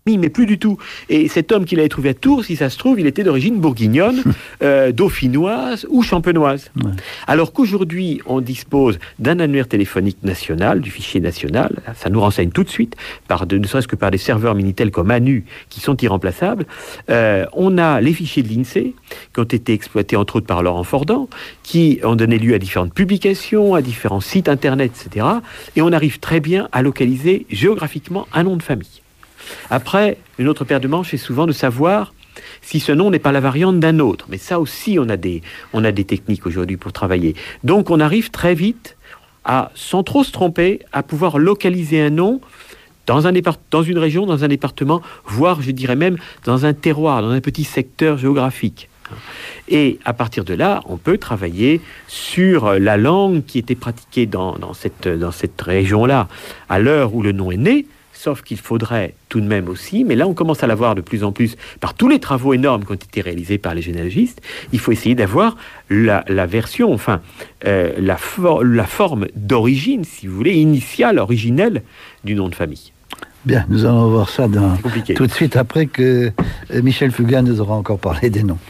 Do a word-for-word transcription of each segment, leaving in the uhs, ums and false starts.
Oui, mais plus du tout. Et cet homme qu'il avait trouvé à Tours, si ça se trouve, il était d'origine bourguignonne, euh, dauphinoise ou champenoise. Ouais. Alors qu'aujourd'hui, on dispose d'un annuaire téléphonique national, du fichier national, ça nous renseigne tout de suite, par de, ne serait-ce que par des serveurs Minitel comme Anu, qui sont irremplaçables. Euh, on a les fichiers de l'INSEE, qui ont été exploités entre autres par Laurent Fordan, qui ont donné lieu à différentes publications, à différents sites internet, et cetera. Et on arrive très bien à localiser géographiquement un nom de famille. Après, une autre paire de manches est souvent de savoir si ce nom n'est pas la variante d'un autre. Mais ça aussi, on a des, on a des techniques aujourd'hui pour travailler. Donc, on arrive très vite, à, sans trop se tromper, à pouvoir localiser un nom dans, un départ- dans une région, dans un département, voire, je dirais même, dans un terroir, dans un petit secteur géographique. Et à partir de là, on peut travailler sur la langue qui était pratiquée dans, dans cette, dans cette région-là, à l'heure où le nom est né. Sauf qu'il faudrait tout de même aussi, mais là on commence à l'avoir de plus en plus par tous les travaux énormes qui ont été réalisés par les généalogistes, il faut essayer d'avoir la, la version, enfin, euh, la, for- la forme d'origine, si vous voulez, initiale, originelle du nom de famille. Bien, nous allons voir ça dans, tout de suite après que Michel Fugain nous aura encore parlé des noms.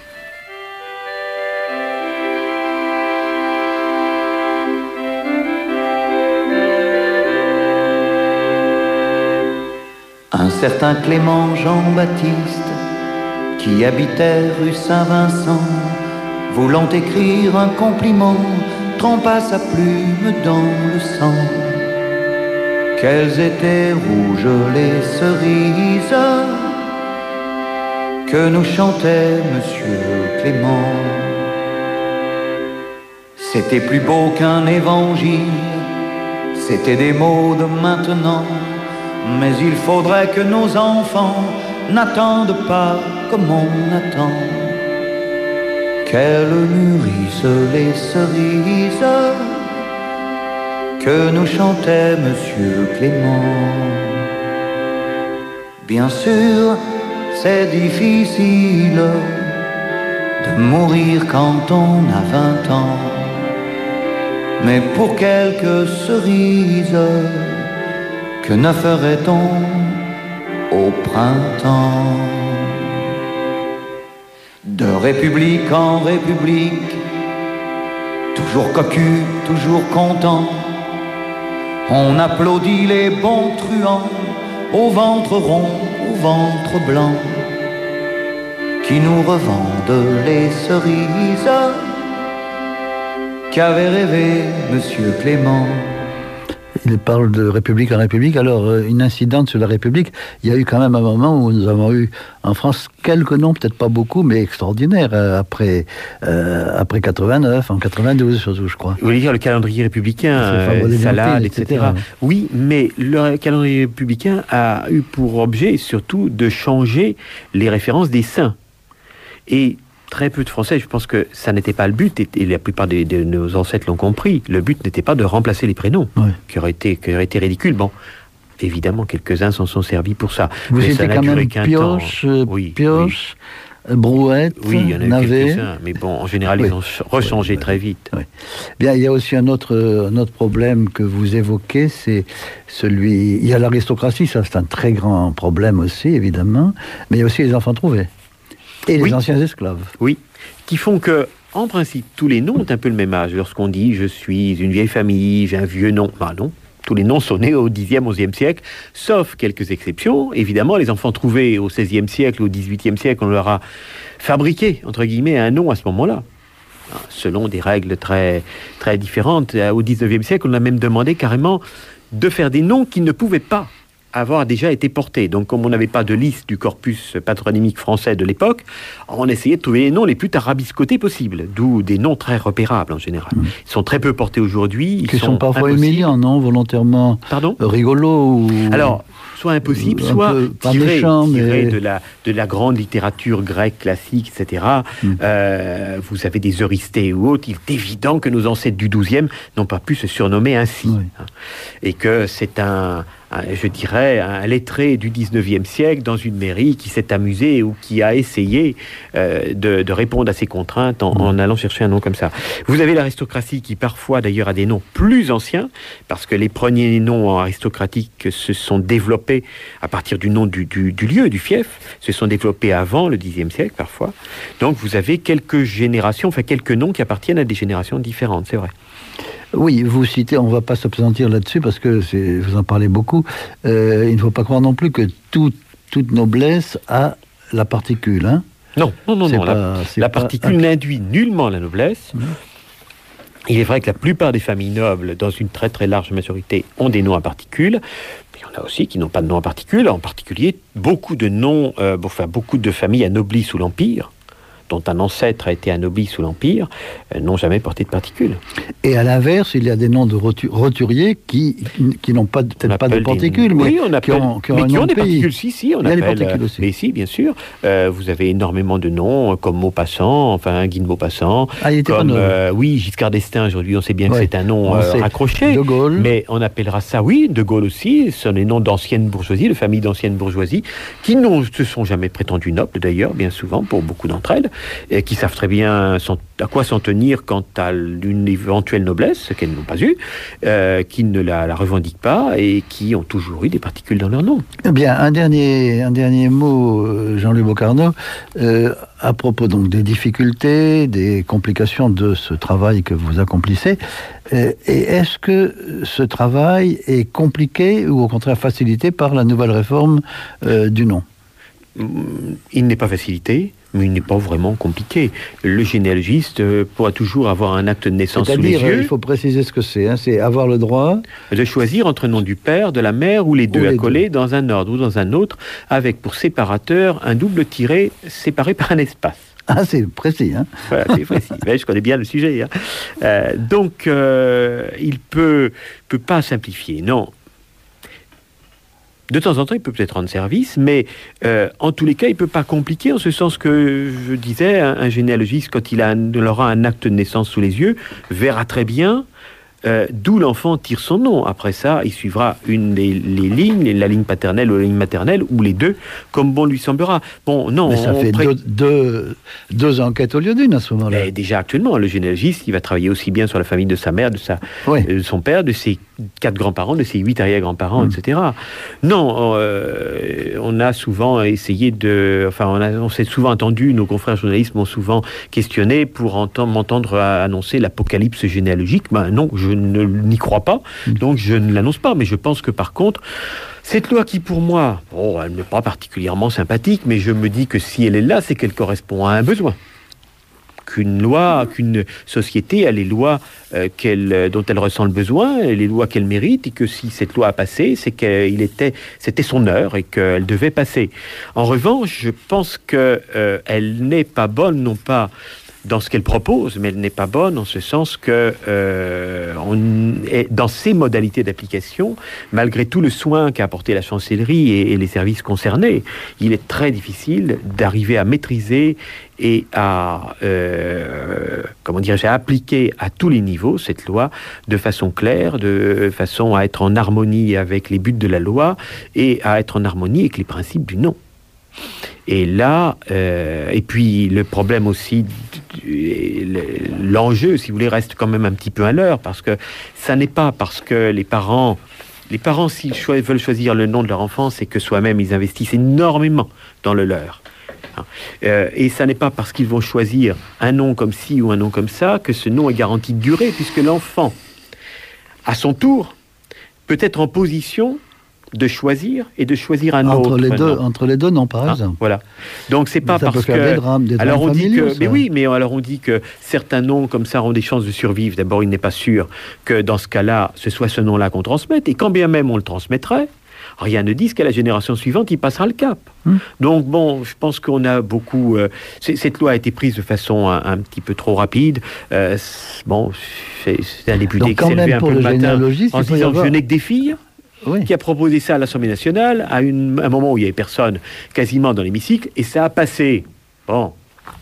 Un certain Clément Jean-Baptiste, qui habitait rue Saint-Vincent, voulant écrire un compliment, trempa sa plume dans le sang. Qu'elles étaient rouges les cerises que nous chantait Monsieur Clément. C'était plus beau qu'un évangile, c'était des mots de maintenant. Mais il faudrait que nos enfants n'attendent pas comme on attend, qu'elles mûrissent les cerises que nous chantait Monsieur Clément. Bien sûr, c'est difficile de mourir quand on a vingt ans, mais pour quelques cerises, que ne ferait-on au printemps? De république en république, toujours cocu, toujours content, on applaudit les bons truands, au ventre rond, au ventre blanc, qui nous revendent les cerises qu'avait rêvé Monsieur Clément. Il parle de République en République. Alors, une incidente sur la République, il y a eu quand même un moment où nous avons eu en France quelques noms, peut-être pas beaucoup, mais extraordinaires, après, euh, après quatre-vingt-neuf, en quatre-vingt-douze surtout, je crois. Vous voulez dire le calendrier républicain, euh, Salade, et cetera. et cetera. Oui, mais le calendrier républicain a eu pour objet surtout de changer les références des saints. Et très peu de Français, je pense que ça n'était pas le but, et, et la plupart de, de nos ancêtres l'ont compris, le but n'était pas de remplacer les prénoms, oui. qui, auraient été, qui auraient été ridicules. Bon, évidemment, quelques-uns s'en sont servis pour ça. Vous étiez quand même Pioche, euh, oui, Pioche, oui. Brouette, oui, il y en a Navet. eu quelques-uns, mais bon, en général, oui. ils ont rechangé oui, très vite. Oui. Bien, il y a aussi un autre, un autre problème que vous évoquez, c'est celui... Il y a l'aristocratie, ça c'est un très grand problème aussi, évidemment, mais il y a aussi les enfants trouvés. Et les oui. anciens esclaves. Oui, qui font que, en principe, tous les noms ont un peu le même âge. Lorsqu'on dit « je suis une vieille famille, j'ai un vieux nom », ben non, tous les noms sont nés au dixième, onzième siècle, sauf quelques exceptions. Évidemment, les enfants trouvés au seizième siècle, au dix-huitième siècle, on leur a fabriqué, entre guillemets, un nom à ce moment-là, selon des règles très, très différentes. Au dix-neuvième siècle, on a même demandé carrément de faire des noms qui ne pouvaient pas avoir déjà été portés. Donc, comme on n'avait pas de liste du corpus patronymique français de l'époque, on essayait de trouver les noms les plus tarabiscotés possibles, d'où des noms très repérables en général. Mmh. Ils sont très peu portés aujourd'hui. Ils Qui sont, sont parfois humiliants, non? Volontairement Pardon rigolos ou... Alors, soit impossible, un soit tiré, méchant, tiré mais... de, la, de la grande littérature grecque classique, et cetera. Mmh. Euh, vous avez des Eurysthées ou autres. Il est évident que nos ancêtres du douzième n'ont pas pu se surnommer ainsi. Oui. Hein, et que c'est un... un, je dirais, un lettré du dix-neuvième siècle dans une mairie qui s'est amusé ou qui a essayé euh, de, de répondre à ces contraintes en, en allant chercher un nom comme ça. Vous avez l'aristocratie qui parfois d'ailleurs a des noms plus anciens, parce que les premiers noms aristocratiques se sont développés à partir du nom du, du, du lieu, du fief, se sont développés avant le dixième siècle parfois. Donc vous avez quelques générations, enfin quelques noms qui appartiennent à des générations différentes, c'est vrai. Oui, vous citez, on ne va pas s'appesantir là-dessus parce que c'est, vous en parlez beaucoup. Euh, il ne faut pas croire non plus que tout, toute noblesse a la particule. Hein. Non, non, non, c'est non. Pas, la, la pas... particule n'induit nullement la noblesse. Mmh. Il est vrai que la plupart des familles nobles, dans une très très large majorité, ont des noms à particules. Il y en a aussi qui n'ont pas de noms à particules. En particulier, beaucoup de noms, euh, enfin beaucoup de familles annoblies sous l'Empire, dont un ancêtre a été anobli sous l'Empire, euh, n'ont jamais porté de particules. Et à l'inverse, il y a des noms de rotu- roturiers qui, qui n'ont pas, peut-être pas de particules, des... mais oui, on appelle... qui ont, qui ont, mais un qui nom ont de des pays. particules. Si, si, on il y a appelle... des particules aussi. Mais si, bien sûr. Euh, vous avez énormément de noms, comme Maupassant, enfin Guy de Maupassant. Ah, il était comme, pas euh, oui, Giscard d'Estaing, aujourd'hui, on sait bien ouais. que c'est un nom euh, raccroché. De Gaulle. Mais on appellera ça, oui, De Gaulle aussi. Ce sont des noms d'ancienne bourgeoisie, de familles d'ancienne bourgeoisie, qui ne se sont jamais prétendues nobles, d'ailleurs, bien souvent, pour beaucoup d'entre elles, et qui savent très bien sont à quoi s'en tenir quant à une éventuelle noblesse, qu'elles n'ont pas eue, euh, qui ne la, la revendiquent pas et qui ont toujours eu des particules dans leur nom. Eh bien, un dernier, un dernier mot, Jean-Louis Bocarno, euh, à propos donc des difficultés, des complications de ce travail que vous accomplissez. Euh, et est-ce que ce travail est compliqué ou au contraire facilité par la nouvelle réforme euh, du nom ? Il n'est pas facilité, mais il n'est pas vraiment compliqué. Le généalogiste euh, pourra toujours avoir un acte de naissance sous les yeux. Il faut préciser ce que c'est. Hein, c'est avoir le droit de choisir entre le nom du père, de la mère ou les deux, ou les à coller deux. Dans un ordre ou dans un autre, avec pour séparateur un double tiret séparé par un espace. Ah, c'est précis, hein. Voilà, c'est précis. Ouais, je connais bien le sujet. Hein. Euh, donc, euh, il peut, peut pas simplifier. Non. De temps en temps, il peut peut-être rendre service, mais euh, en tous les cas, il ne peut pas compliquer, en ce sens que, je disais, un, un généalogiste, quand il, a, il aura un acte de naissance sous les yeux, verra très bien euh, d'où l'enfant tire son nom. Après ça, il suivra une des les lignes, la ligne paternelle ou la ligne maternelle, ou les deux, comme bon lui semblera. Bon, non, mais ça fait pré... deux, deux, deux enquêtes au lieu d'une à ce moment-là. Mais déjà actuellement, le généalogiste, il va travailler aussi bien sur la famille de sa mère, de, sa, oui. de son père, de ses quatre grands-parents, de ses huit arrière-grands-parents, mmh. et cetera. Non, euh, on a souvent essayé de... Enfin, on, a, on s'est souvent entendu, nos confrères journalistes m'ont souvent questionné pour entendre, m'entendre annoncer l'apocalypse généalogique. Ben non, je ne n'y crois pas, mmh. donc je ne l'annonce pas. Mais je pense que par contre, cette loi qui pour moi, oh, elle n'est pas particulièrement sympathique, mais je me dis que si elle est là, c'est qu'elle correspond à un besoin. Qu'une loi, qu'une société a les lois euh, qu'elle, dont elle ressent le besoin, les lois qu'elle mérite, et que si cette loi a passé, c'est qu'il était, c'était son heure et qu'elle devait passer. En revanche, je pense qu'elle euh, n'est pas bonne, non pas dans ce qu'elle propose, mais elle n'est pas bonne en ce sens que euh, on est dans ses modalités d'application, malgré tout le soin qu'a apporté la chancellerie et, et les services concernés, il est très difficile d'arriver à maîtriser et à, euh, comment dirais-je, à appliquer à tous les niveaux cette loi de façon claire, de façon à être en harmonie avec les buts de la loi et à être en harmonie avec les principes du nom. Et là, euh, et puis le problème aussi, l'enjeu, si vous voulez, reste quand même un petit peu à l'heure, parce que ça n'est pas parce que les parents, les parents s'ils cho- veulent choisir le nom de leur enfant, c'est que soi-même ils investissent énormément dans le leur. Euh, et ça n'est pas parce qu'ils vont choisir un nom comme ci ou un nom comme ça que ce nom est garanti de durer, puisque l'enfant, à son tour, peut être en position de choisir et de choisir un entre autre les deux, nom. Entre les deux, non, par exemple. Hein, voilà. Donc c'est pas ça parce peut faire que. Des drames, des drames alors on dit familiaux, que, ça. mais oui, mais alors on dit que certains noms comme ça ont des chances de survivre. D'abord, il n'est pas sûr que dans ce cas-là, ce soit ce nom-là qu'on transmette. Et quand bien même on le transmettrait, rien ne dit qu'à la génération suivante, il passera le cap. Hum. Donc bon, je pense qu'on a beaucoup... Euh, cette loi a été prise de façon un, un petit peu trop rapide. Euh, bon, c'est, c'est un député qui s'est levé un peu le matin en se disant avoir... je n'ai que des filles. Oui. Qui a proposé ça à l'Assemblée nationale à, une, à un moment où il n'y avait personne quasiment dans l'hémicycle, et ça a passé. Bon.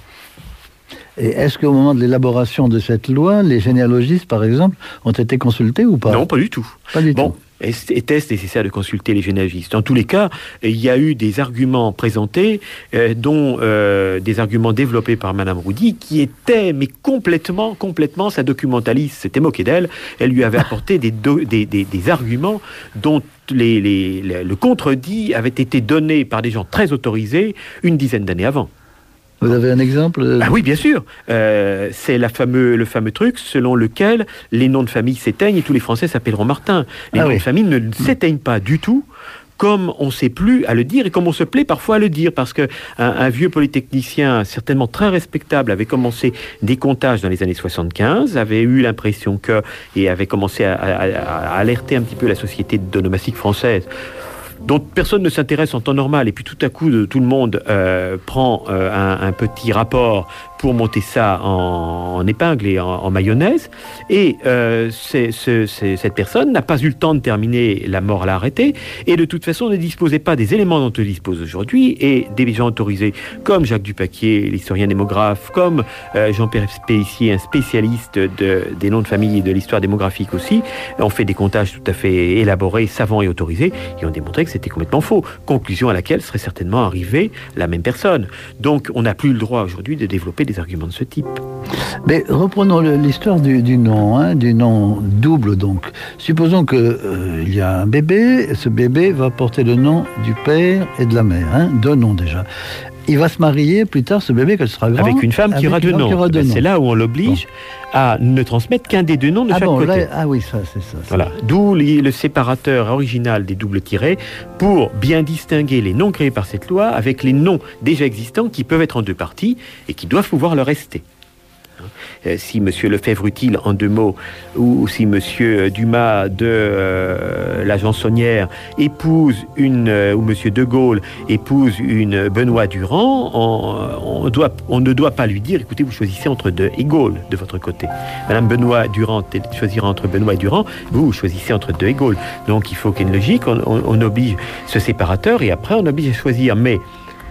Et est-ce qu'au moment de l'élaboration de cette loi, les généalogistes, par exemple, ont été consultés ou pas ? Non, pas du tout. Pas du bon, tout. Était-ce nécessaire de consulter les généalogistes? En tous les cas, il y a eu des arguments présentés, euh, dont euh, des arguments développés par Madame Roudy, qui étaient, mais complètement, complètement, sa documentaliste s'était moquée d'elle. Elle lui avait apporté des, do, des, des, des arguments dont les, les, les, le contredit avait été donné par des gens très autorisés une dizaine d'années avant. Vous avez un exemple? Ah oui, bien sûr. Euh, c'est la fameux, le fameux truc selon lequel les noms de famille s'éteignent et tous les Français s'appelleront Martin. Les ah noms oui. de famille ne s'éteignent pas du tout, comme on ne sait plus à le dire et comme on se plaît parfois à le dire, parce qu'un un vieux polytechnicien, certainement très respectable, avait commencé des comptages dans les années soixante-quinze, avait eu l'impression que, et avait commencé à, à, à alerter un petit peu la société d'onomastique française, dont personne ne s'intéresse en temps normal, et puis tout à coup, tout le monde euh, prend euh, un, un petit rapport pour monter ça en, en épingle et en, en mayonnaise, et euh, c'est, c'est, c'est, cette personne n'a pas eu le temps de terminer, la mort l'a arrêté, et de toute façon ne disposait pas des éléments dont elle dispose aujourd'hui, et des gens autorisés comme Jacques Dupaquier, l'historien démographe, comme euh, Jean-Pierre Péissier, un spécialiste de, des noms de famille et de l'histoire démographique aussi, ont fait des comptages tout à fait élaborés, savants et autorisés, et ont démontré que c'était complètement faux. Conclusion à laquelle serait certainement arrivée la même personne. Donc on n'a plus le droit aujourd'hui de développer des arguments de ce type. Mais reprenons le, l'histoire du, du nom, hein, du nom double donc. Supposons qu'il euh, y a un bébé, et ce bébé va porter le nom du père et de la mère, hein, deux noms déjà. Il va se marier plus tard, ce bébé, quand il sera grand. Avec une femme qui aura deux noms. Ben, c'est là où on l'oblige bon. à ne transmettre qu'un des deux noms de ah chaque bon, côté. Là, ah oui, ça, c'est ça. ça. Voilà. D'où le, le séparateur original des doubles tirets pour bien distinguer les noms créés par cette loi avec les noms déjà existants qui peuvent être en deux parties et qui doivent pouvoir le rester. Euh, si Monsieur Lefebvre-Utile en deux mots, ou si Monsieur Dumas de euh, la Jansonnière épouse une, euh, ou Monsieur de Gaulle épouse une Benoît Durand, on, on, doit, on ne doit pas lui dire, écoutez, vous choisissez entre deux et Gaulle de votre côté. Madame Benoît Durand choisira entre Benoît et Durand, vous, vous choisissez entre deux et Gaulle. Donc il faut qu'il y ait une logique, on, on, on oblige ce séparateur et après on oblige à choisir. Mais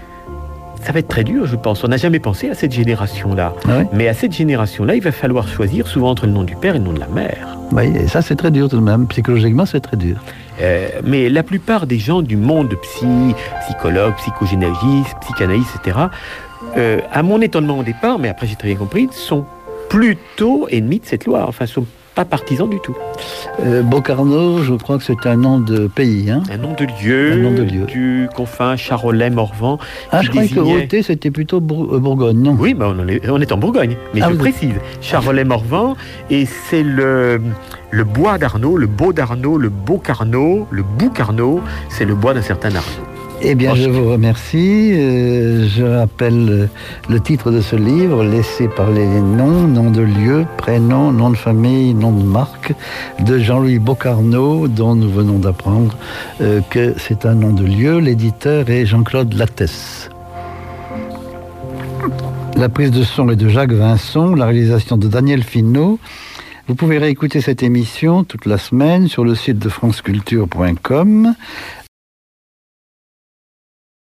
ça va être très dur, je pense. On n'a jamais pensé à cette génération-là. Ah oui. Mais à cette génération-là, il va falloir choisir souvent entre le nom du père et le nom de la mère. Oui, et ça, c'est très dur tout de même. Psychologiquement, c'est très dur. Euh, mais la plupart des gens du monde psy, psychologues, psychogénéalogistes, psychanalystes, et cetera, euh, à mon étonnement au départ, mais après j'ai très bien compris, sont plutôt ennemis de cette loi. Enfin, sont pas partisans du tout. Euh, Beaucarno, je crois que c'est un nom de pays. Hein, un nom de lieu, un nom de lieu. Du confin Charolais-Morvan. Ah, je croyais désignait... que Roté, c'était plutôt Bour- Bourgogne, non? Oui, bah on, est, on est en Bourgogne, mais ah, je précise. Charolais-Morvan, et c'est le, le bois d'Arnaud, le beau d'Arnaud, le beau Carnot, le bout Carnot, c'est le bois d'un certain Arnaud. Eh bien, je vous remercie. Euh, je rappelle euh, le titre de ce livre, Laissez parler les noms, nom de lieu, prénom, nom de famille, nom de marque, de Jean-Louis Beaucarno, dont nous venons d'apprendre euh, que c'est un nom de lieu. L'éditeur est Jean-Claude Lattès. La prise de son est de Jacques Vincent, la réalisation de Daniel Finot. Vous pouvez réécouter cette émission toute la semaine sur le site de franceculture point com.